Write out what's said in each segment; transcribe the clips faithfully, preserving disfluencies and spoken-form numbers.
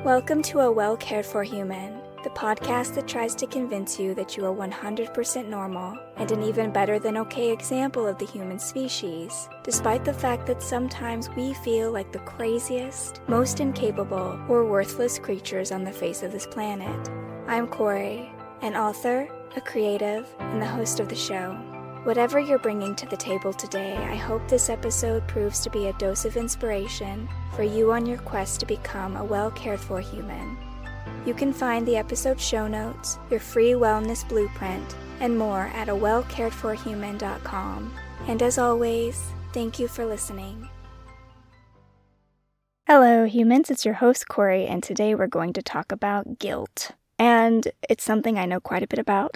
Welcome to A Well Cared For Human, the podcast that tries to convince you that you are one hundred percent normal and an even better than okay example of the human species, despite the fact that sometimes we feel like the craziest, most incapable, or worthless creatures on the face of this planet. I'm Corey, an author, a creative, and the host of the show. Whatever you're bringing to the table today, I hope this episode proves to be a dose of inspiration for you on your quest to become a well-cared-for human. You can find the episode show notes, your free wellness blueprint, and more at a well cared for human dot com. And as always, thank you for listening. Hello, humans. It's your host, Corey, and today we're going to talk about guilt. And it's something I know quite a bit about,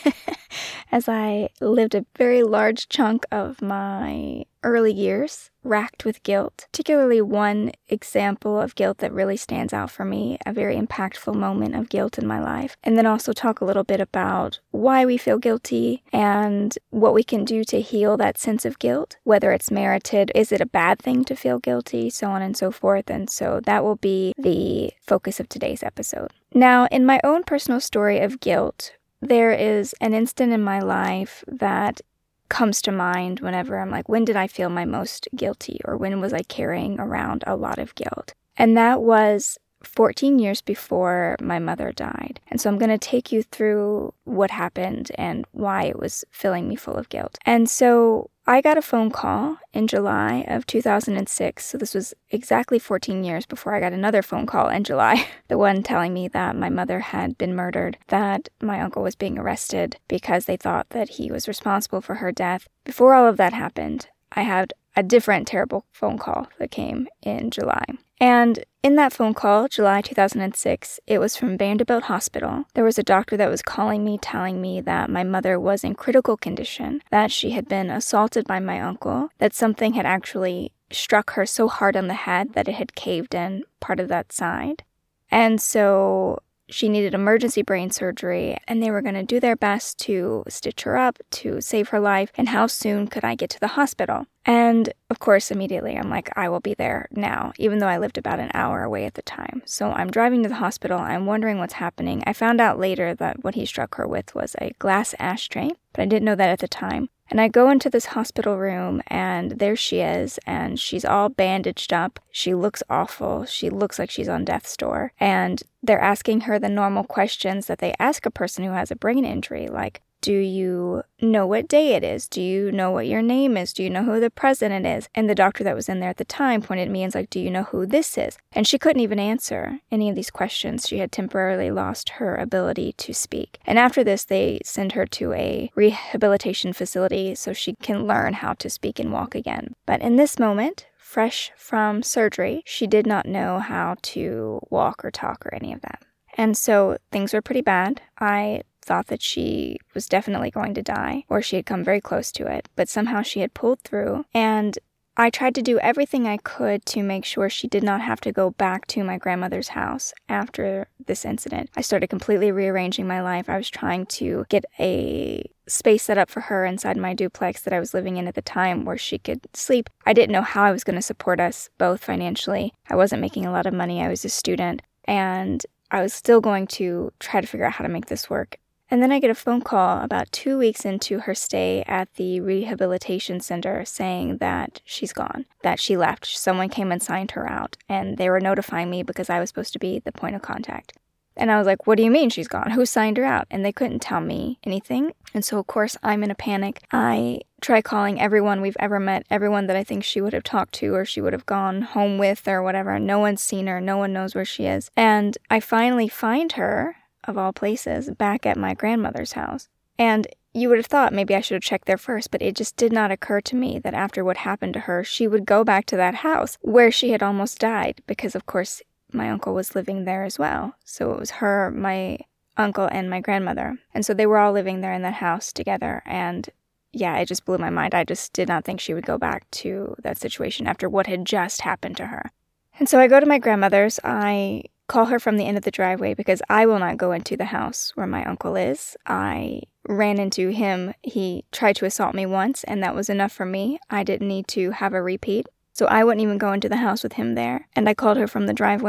as I lived a very large chunk of my early years racked with guilt. Particularly one example of guilt that really stands out for me, a very impactful moment of guilt in my life. And then also talk a little bit about why we feel guilty and what we can do to heal that sense of guilt, whether it's merited, is it a bad thing to feel guilty, so on and so forth. And so that will be the focus of today's episode. Now, in my own personal story of guilt, there is an instant in my life that comes to mind whenever I'm like, when did I feel my most guilty, or when was I carrying around a lot of guilt? And that was fourteen years before my mother died. And so I'm going to take you through what happened and why it was filling me full of guilt. And so I got a phone call in July of two thousand six. So this was exactly fourteen years before I got another phone call in July. The one telling me that my mother had been murdered, that my uncle was being arrested because they thought that he was responsible for her death. Before all of that happened, I had a different terrible phone call that came in July. And in that phone call, July two thousand six, it was from Vanderbilt Hospital. There was a doctor that was calling me, telling me that my mother was in critical condition, that she had been assaulted by my uncle, that something had actually struck her so hard on the head that it had caved in part of that side. And so she needed emergency brain surgery, and they were going to do their best to stitch her up, to save her life, and how soon could I get to the hospital? And, of course, immediately I'm like, I will be there now, even though I lived about an hour away at the time. So I'm driving to the hospital, I'm wondering what's happening. I found out later that what he struck her with was a glass ashtray, but I didn't know that at the time. And I go into this hospital room, and there she is, and she's all bandaged up. She looks awful. She looks like she's on death's door. And they're asking her the normal questions that they ask a person who has a brain injury, like, do you know what day it is? Do you know what your name is? Do you know who the president is? And the doctor that was in there at the time pointed at me and was like, do you know who this is? And she couldn't even answer any of these questions. She had temporarily lost her ability to speak. And after this, they send her to a rehabilitation facility so she can learn how to speak and walk again. But in this moment, fresh from surgery, she did not know how to walk or talk or any of that. And so things were pretty bad. I thought that she was definitely going to die, or she had come very close to it, but somehow she had pulled through. And I tried to do everything I could to make sure she did not have to go back to my grandmother's house after this incident. I started completely rearranging my life. I was trying to get a space set up for her inside my duplex that I was living in at the time where she could sleep. I didn't know how I was going to support us both financially. I wasn't making a lot of money. I was a student, and I was still going to try to figure out how to make this work. And then I get a phone call about two weeks into her stay at the rehabilitation center saying that she's gone, that she left. Someone came and signed her out, and they were notifying me because I was supposed to be the point of contact. And I was like, what do you mean she's gone? Who signed her out? And they couldn't tell me anything. And so, of course, I'm in a panic. I try calling everyone we've ever met, everyone that I think she would have talked to or she would have gone home with or whatever. No one's seen her. No one knows where she is. And I finally find her, of all places, back at my grandmother's house. And you would have thought maybe I should have checked there first, but it just did not occur to me that after what happened to her, she would go back to that house where she had almost died, because, of course, my uncle was living there as well. So it was her, my uncle, and my grandmother. And so they were all living there in that house together. And yeah, it just blew my mind. I just did not think she would go back to that situation after what had just happened to her. And so I go to my grandmother's. I call her from the end of the driveway because I will not go into the house where my uncle is. I ran into him. He tried to assault me once, and that was enough for me. I didn't need to have a repeat. So I wouldn't even go into the house with him there. And I called her from the driveway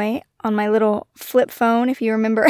on my little flip phone, if you remember.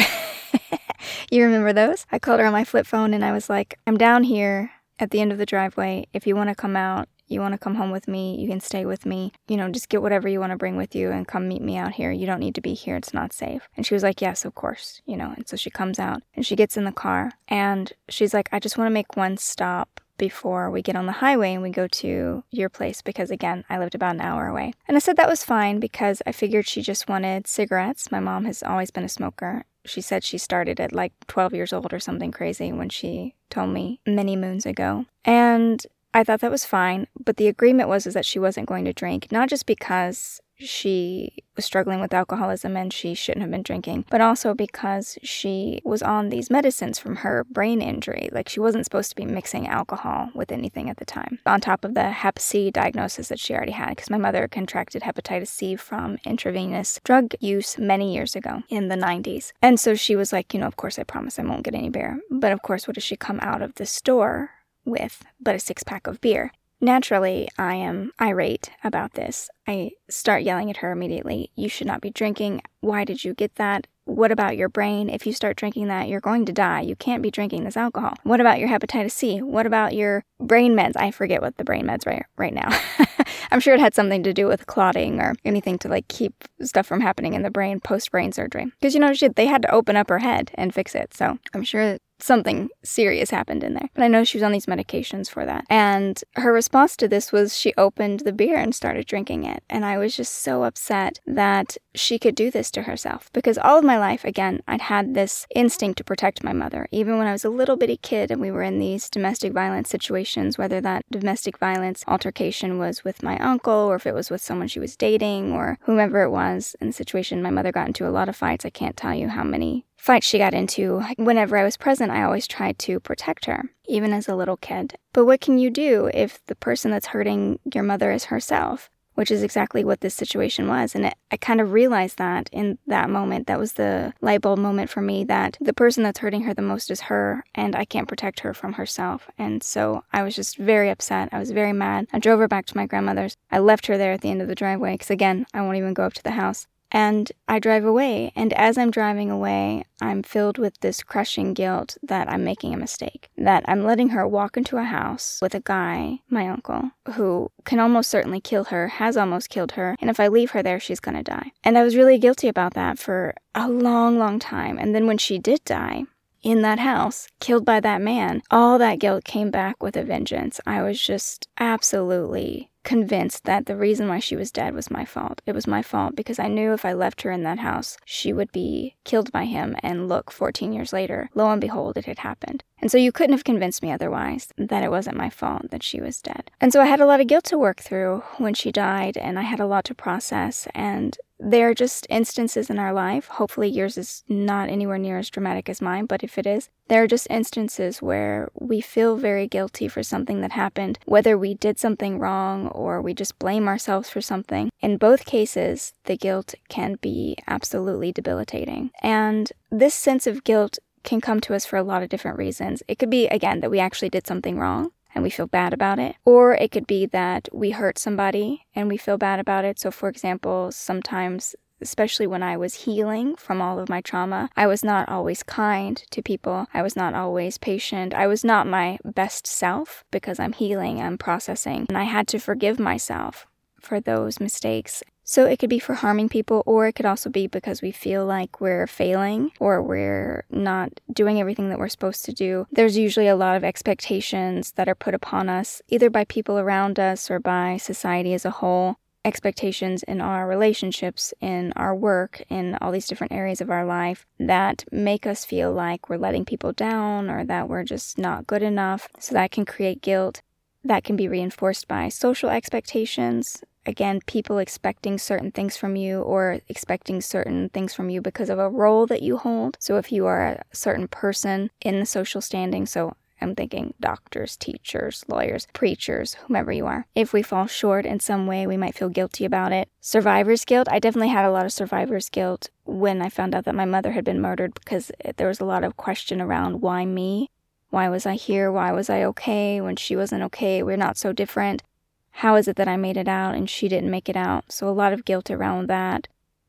You remember those? I called her on my flip phone and I was like, I'm down here at the end of the driveway. If you want to come out, you want to come home with me, you can stay with me. You know, just get whatever you want to bring with you and come meet me out here. You don't need to be here. It's not safe. And she was like, yes, of course, you know. And so she comes out and she gets in the car and she's like, I just want to make one stop before we get on the highway and we go to your place because, again, I lived about an hour away. And I said that was fine because I figured she just wanted cigarettes. My mom has always been a smoker. She said she started at like twelve years old or something crazy when she told me many moons ago. And I thought that was fine, but the agreement was is that she wasn't going to drink, not just because she was struggling with alcoholism and she shouldn't have been drinking, but also because she was on these medicines from her brain injury. Like, she wasn't supposed to be mixing alcohol with anything at the time, on top of the hep C diagnosis that she already had, because my mother contracted hepatitis C from intravenous drug use many years ago in the nineties. And so she was like, you know, of course, I promise I won't get any beer. But of course, what does she come out of the store with but a six-pack of beer? Naturally, I am irate about this. I start yelling at her immediately. You should not be drinking. Why did you get that? What about your brain? If you start drinking that, you're going to die. You can't be drinking this alcohol. What about your hepatitis C? What about your brain meds? I forget what the brain meds right right now. I'm sure it had something to do with clotting or anything to like keep stuff from happening in the brain post-brain surgery. Because, you know, she, they had to open up her head and fix it. So I'm sure something serious happened in there. But I know she was on these medications for that. And her response to this was she opened the beer and started drinking it. And I was just so upset that she could do this to herself. Because all of my life, again, I'd had this instinct to protect my mother. Even when I was a little bitty kid and we were in these domestic violence situations, whether that domestic violence altercation was with my uncle or if it was with someone she was dating or whomever it was in the situation, my mother got into a lot of fights. I can't tell you how many fights she got into. Whenever I was present, I always tried to protect her, even as a little kid. But what can you do if the person that's hurting your mother is herself? Which is exactly what this situation was. And it, I kind of realized that in that moment. That was the light bulb moment for me, that the person that's hurting her the most is her, and I can't protect her from herself. And so I was just very upset. I was very mad. I drove her back to my grandmother's. I left her there at the end of the driveway, because again, I won't even go up to the house. And I drive away, and as I'm driving away, I'm filled with this crushing guilt that I'm making a mistake, that I'm letting her walk into a house with a guy, my uncle, who can almost certainly kill her, has almost killed her, and if I leave her there, she's going to die. And I was really guilty about that for a long, long time. And then when she did die, in that house, killed by that man, all that guilt came back with a vengeance. I was just absolutely convinced that the reason why she was dead was my fault. It was my fault because I knew if I left her in that house, she would be killed by him. And look, fourteen years later, lo and behold, it had happened. And so you couldn't have convinced me otherwise that it wasn't my fault that she was dead. And so I had a lot of guilt to work through when she died, and I had a lot to process. And there are just instances in our life, hopefully yours is not anywhere near as dramatic as mine, but if it is, there are just instances where we feel very guilty for something that happened, whether we did something wrong or we just blame ourselves for something. In both cases, the guilt can be absolutely debilitating. And this sense of guilt can come to us for a lot of different reasons. It could be, again, that we actually did something wrong and we feel bad about it. Or it could be that we hurt somebody and we feel bad about it. So for example, sometimes, especially when I was healing from all of my trauma, I was not always kind to people. I was not always patient. I was not my best self because I'm healing, I'm processing, and I had to forgive myself for those mistakes. So it could be for harming people, or it could also be because we feel like we're failing or we're not doing everything that we're supposed to do. There's usually a lot of expectations that are put upon us, either by people around us or by society as a whole. Expectations in our relationships, in our work, in all these different areas of our life that make us feel like we're letting people down or that we're just not good enough. So that can create guilt. That can be reinforced by social expectations. Again, people expecting certain things from you or expecting certain things from you because of a role that you hold. So if you are a certain person in the social standing, so I'm thinking doctors, teachers, lawyers, preachers, whomever you are. If we fall short in some way, we might feel guilty about it. Survivor's guilt. I definitely had a lot of survivor's guilt when I found out that my mother had been murdered because there was a lot of question around why me? Why was I here? Why was I okay when she wasn't okay? We're not so different. How is it that I made it out and she didn't make it out? So a lot of guilt around that.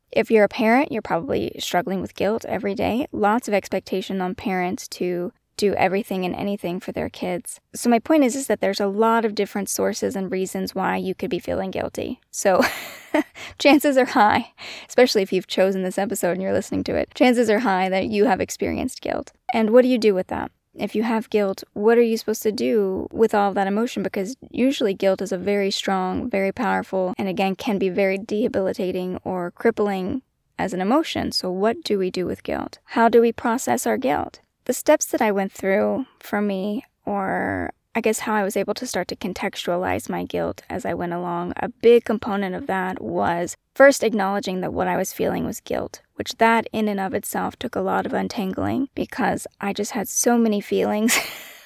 If you're a parent, you're probably struggling with guilt every day. Lots of expectation on parents to do everything and anything for their kids. So my point is, is that there's a lot of different sources and reasons why you could be feeling guilty. So chances are high, especially if you've chosen this episode and you're listening to it, chances are high that you have experienced guilt. And what do you do with that? If you have guilt, what are you supposed to do with all of that emotion? Because usually guilt is a very strong, very powerful, and again, can be very debilitating or crippling as an emotion. So what do we do with guilt? How do we process our guilt? The steps that I went through for me, or I guess how I was able to start to contextualize my guilt as I went along, a big component of that was first acknowledging that what I was feeling was guilt, which that in and of itself took a lot of untangling because I just had so many feelings.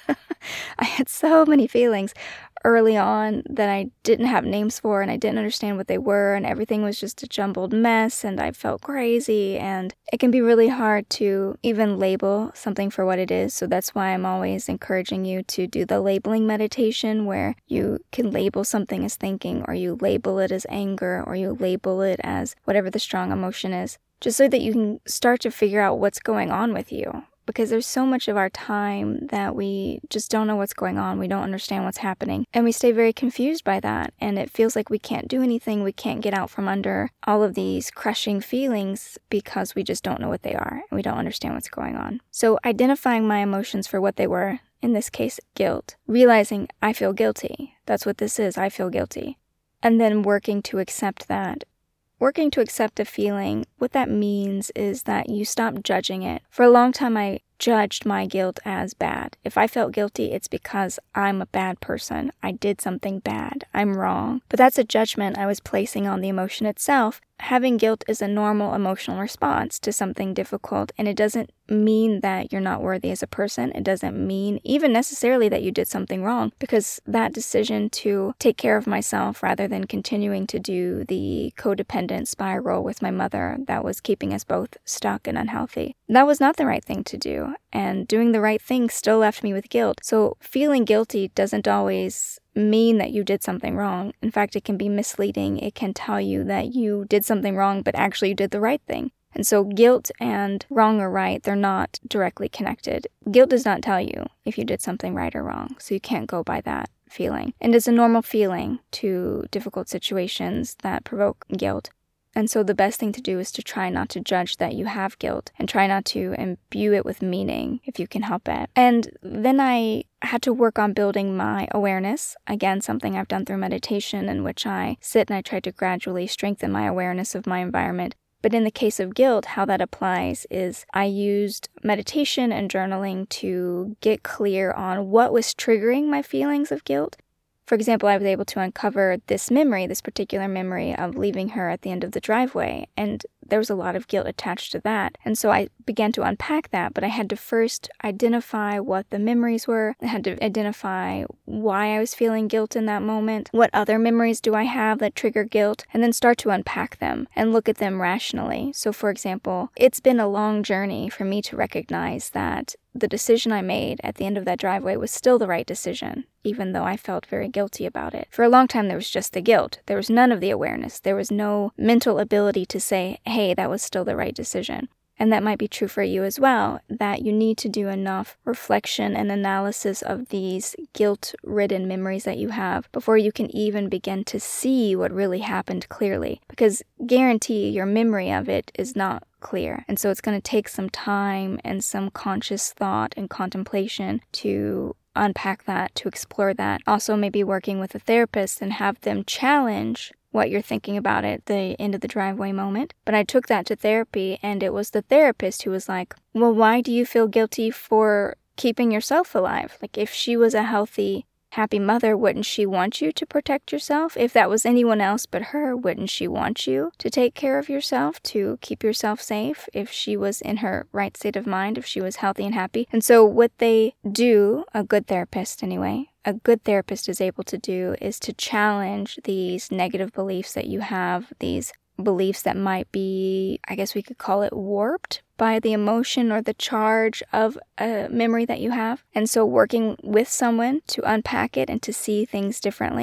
I had so many feelings early on that I didn't have names for, and I didn't understand what they were, and everything was just a jumbled mess, and I felt crazy, and it can be really hard to even label something for what it is. So that's why I'm always encouraging you to do the labeling meditation, where you can label something as thinking, or you label it as anger, or you label it as whatever the strong emotion is, just so that you can start to figure out what's going on with you. Because there's so much of our time that we just don't know what's going on. We don't understand what's happening. And we stay very confused by that. And it feels like we can't do anything. We can't get out from under all of these crushing feelings because we just don't know what they are. And we don't understand what's going on. So identifying my emotions for what they were, in this case, guilt. Realizing I feel guilty. That's what this is. I feel guilty. And then working to accept that. Working to accept a feeling, what that means is that you stop judging it. For a long time, I judged my guilt as bad. If I felt guilty, it's because I'm a bad person. I did something bad. I'm wrong. But that's a judgment I was placing on the emotion itself. Having guilt is a normal emotional response to something difficult, and it doesn't mean that you're not worthy as a person. It doesn't mean even necessarily that you did something wrong, because that decision to take care of myself rather than continuing to do the codependent spiral with my mother that was keeping us both stuck and unhealthy, that was not the right thing to do. And doing the right thing still left me with guilt. So feeling guilty doesn't always mean that you did something wrong. In fact, it can be misleading. It can tell you that you did something wrong, but actually you did the right thing. And so guilt and wrong or right, they're not directly connected. Guilt does not tell you if you did something right or wrong, so you can't go by that feeling. And it's a normal feeling to difficult situations that provoke guilt. And so the best thing to do is to try not to judge that you have guilt and try not to imbue it with meaning if you can help it. And then I had to work on building my awareness. Again, something I've done through meditation, in which I sit and I try to gradually strengthen my awareness of my environment. But in the case of guilt, how that applies is I used meditation and journaling to get clear on what was triggering my feelings of guilt. For example, I was able to uncover this memory, this particular memory of leaving her at the end of the driveway, and there was a lot of guilt attached to that. And so I began to unpack that, but I had to first identify what the memories were. I had to identify why I was feeling guilt in that moment. What other memories do I have that trigger guilt? And then start to unpack them and look at them rationally. So for example, it's been a long journey for me to recognize that the decision I made at the end of that driveway was still the right decision, even though I felt very guilty about it. For a long time, there was just the guilt. There was none of the awareness. There was no mental ability to say, hey, that was still the right decision. And that might be true for you as well, that you need to do enough reflection and analysis of these guilt-ridden memories that you have before you can even begin to see what really happened clearly. Because guarantee your memory of it is not clear. And so it's going to take some time and some conscious thought and contemplation to unpack that, to explore that. Also, maybe working with a therapist and have them challenge what you're thinking about at the end of the driveway moment. But I took that to therapy, and it was the therapist who was like, well, why do you feel guilty for keeping yourself alive? Like, if she was a healthy, happy mother, wouldn't she want you to protect yourself? If that was anyone else but her, wouldn't she want you to take care of yourself, to keep yourself safe, if she was in her right state of mind, if she was healthy and happy? And so what they do, a good therapist anyway, a good therapist is able to do is to challenge these negative beliefs that you have, these beliefs that might be, I guess we could call it warped by the emotion or the charge of a memory that you have. And so working with someone to unpack it and to see things differently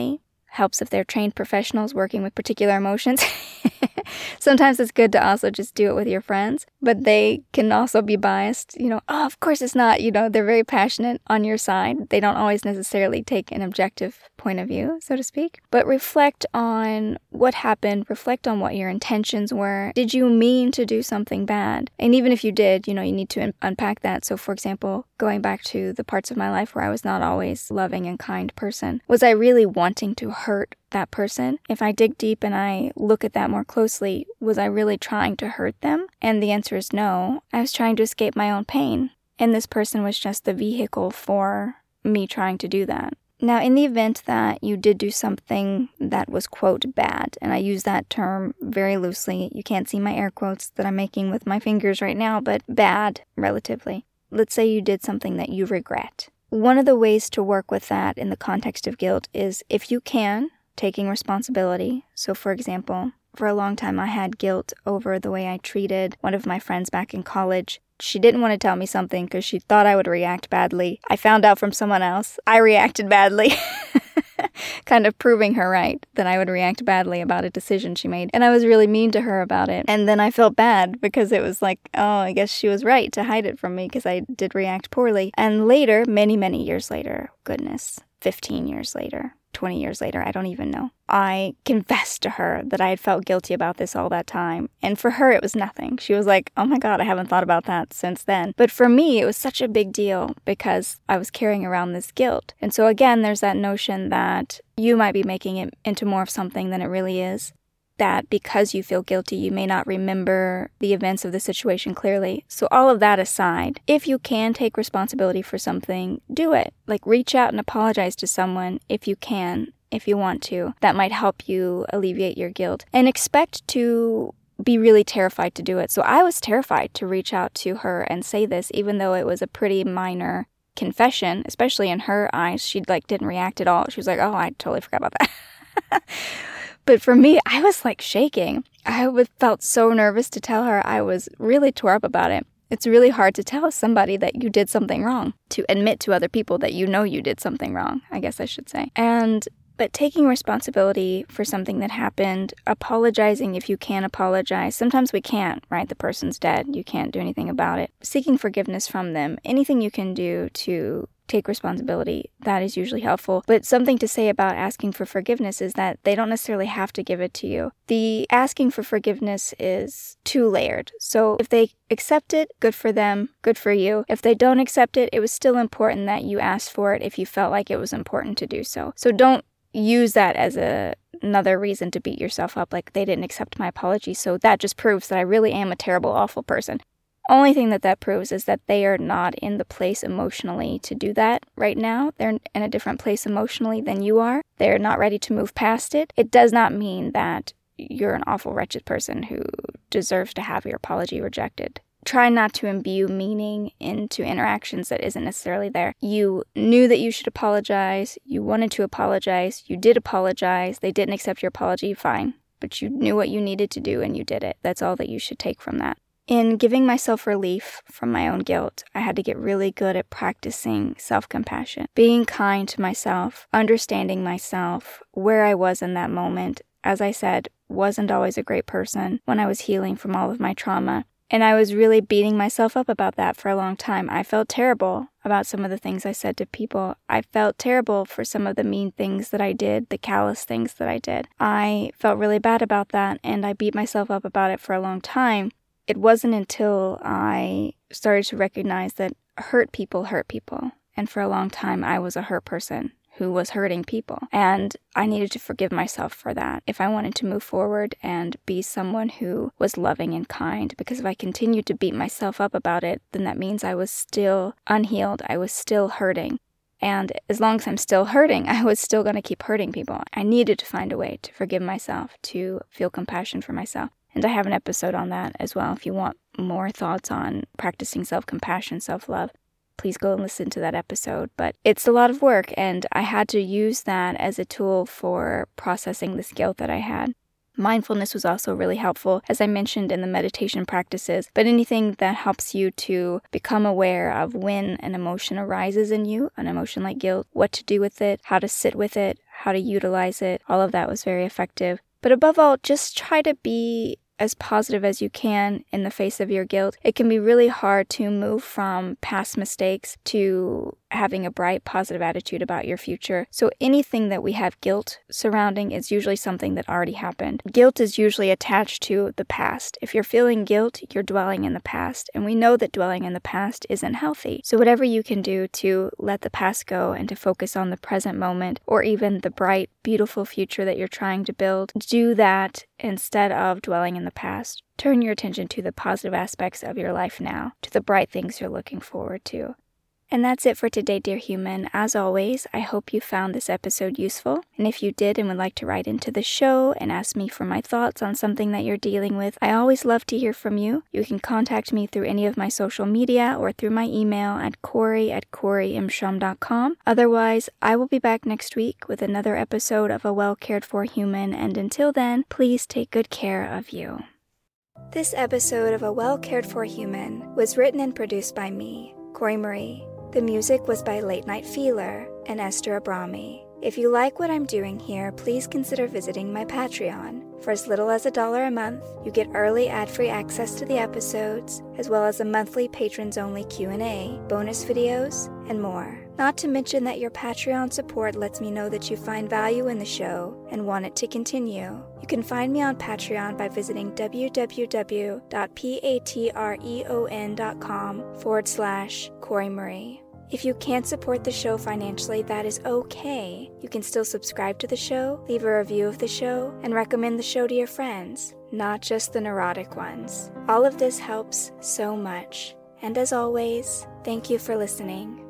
helps if they're trained professionals working with particular emotions. Sometimes it's good to also just do it with your friends, but they can also be biased. You know, oh, of course it's not. You know, they're very passionate on your side. They don't always necessarily take an objective point of view, so to speak. But reflect on what happened. Reflect on what your intentions were. Did you mean to do something bad? And even if you did, you know, you need to un- unpack that. So, for example, going back to the parts of my life where I was not always loving and kind person, was I really wanting to hurt that person? If I dig deep and I look at that more closely, was I really trying to hurt them? And the answer is no. I was trying to escape my own pain. And this person was just the vehicle for me trying to do that. Now, in the event that you did do something that was, quote, bad, and I use that term very loosely, you can't see my air quotes that I'm making with my fingers right now, but bad, relatively. Let's say you did something that you regret. One of the ways to work with that in the context of guilt is, if you can, taking responsibility. So, for example, for a long time I had guilt over the way I treated one of my friends back in college. She didn't want to tell me something because she thought I would react badly. I found out from someone else. I reacted badly. Kind of proving her right that I would react badly about a decision she made. And I was really mean to her about it. And then I felt bad because it was like, oh, I guess she was right to hide it from me because I did react poorly. And later, many, many years later, goodness, fifteen years later, twenty years later, I don't even know, I confessed to her that I had felt guilty about this all that time. And for her, it was nothing. She was like, oh my God, I haven't thought about that since then. But for me, it was such a big deal because I was carrying around this guilt. And so again, there's that notion that you might be making it into more of something than it really is. That because you feel guilty, you may not remember the events of the situation clearly. So all of that aside, if you can take responsibility for something, do it. Like, reach out and apologize to someone if you can, if you want to. That might help you alleviate your guilt. And expect to be really terrified to do it. So I was terrified to reach out to her and say this, even though it was a pretty minor confession, especially in her eyes. She like didn't react at all. She was like, oh, I totally forgot about that. But for me, I was like shaking. I was, felt so nervous to tell her. I was really tore up about it. It's really hard to tell somebody that you did something wrong, to admit to other people that you know you did something wrong, I guess I should say. And But taking responsibility for something that happened, apologizing if you can apologize. Sometimes we can't, right? The person's dead. You can't do anything about it. Seeking forgiveness from them. Anything you can do to take responsibility, that is usually helpful. But something to say about asking for forgiveness is that they don't necessarily have to give it to you. The asking for forgiveness is two-layered. So if they accept it, good for them, good for you. If they don't accept it, it was still important that you asked for it if you felt like it was important to do so. So don't use that as a another reason to beat yourself up, like they didn't accept my apology, so that just proves that I really am a terrible, awful person. Only thing that that proves is that they are not in the place emotionally to do that right now. They're in a different place emotionally than you are. They're not ready to move past it. It does not mean that you're an awful, wretched person who deserves to have your apology rejected. Try not to imbue meaning into interactions that isn't necessarily there. You knew that you should apologize. You wanted to apologize. You did apologize. They didn't accept your apology. Fine. But you knew what you needed to do and you did it. That's all that you should take from that. In giving myself relief from my own guilt, I had to get really good at practicing self-compassion, being kind to myself, understanding myself, where I was in that moment. As I said, wasn't always a great person when I was healing from all of my trauma. And I was really beating myself up about that for a long time. I felt terrible about some of the things I said to people. I felt terrible for some of the mean things that I did, the callous things that I did. I felt really bad about that, and I beat myself up about it for a long time. It wasn't until I started to recognize that hurt people hurt people. And for a long time, I was a hurt person who was hurting people. And I needed to forgive myself for that if I wanted to move forward and be someone who was loving and kind. Because if I continued to beat myself up about it, then that means I was still unhealed. I was still hurting. And as long as I'm still hurting, I was still going to keep hurting people. I needed to find a way to forgive myself, to feel compassion for myself. And I have an episode on that as well. If you want more thoughts on practicing self-compassion, self-love, please go and listen to that episode. But it's a lot of work, and I had to use that as a tool for processing this guilt that I had. Mindfulness was also really helpful, as I mentioned in the meditation practices, but anything that helps you to become aware of when an emotion arises in you, an emotion like guilt, what to do with it, how to sit with it, how to utilize it. All of that was very effective. But above all, just try to be as positive as you can in the face of your guilt. It can be really hard to move from past mistakes to having a bright, positive attitude about your future. So anything that we have guilt surrounding is usually something that already happened. Guilt is usually attached to the past. If you're feeling guilt, you're dwelling in the past. And we know that dwelling in the past isn't healthy. So whatever you can do to let the past go and to focus on the present moment, or even the bright, beautiful future that you're trying to build, do that instead of dwelling in the past. Turn your attention to the positive aspects of your life now, to the bright things you're looking forward to. And that's it for today, dear human. As always, I hope you found this episode useful. And if you did and would like to write into the show and ask me for my thoughts on something that you're dealing with, I always love to hear from you. You can contact me through any of my social media or through my email at Corey at Corey Imsham dot com. Otherwise, I will be back next week with another episode of A Well Cared For Human. And until then, please take good care of you. This episode of A Well Cared For Human was written and produced by me, Corey Marie. The music was by Late Night Feeler and Esther Abrami. If you like what I'm doing here, please consider visiting my Patreon. For as little as a dollar a month, you get early ad-free access to the episodes, as well as a monthly patrons-only Q and A, bonus videos, and more. Not to mention that your Patreon support lets me know that you find value in the show and want it to continue. You can find me on Patreon by visiting www.patreon.com forward slash Corey Marie. If you can't support the show financially, that is okay. You can still subscribe to the show, leave a review of the show, and recommend the show to your friends, not just the neurotic ones. All of this helps so much. And as always, thank you for listening.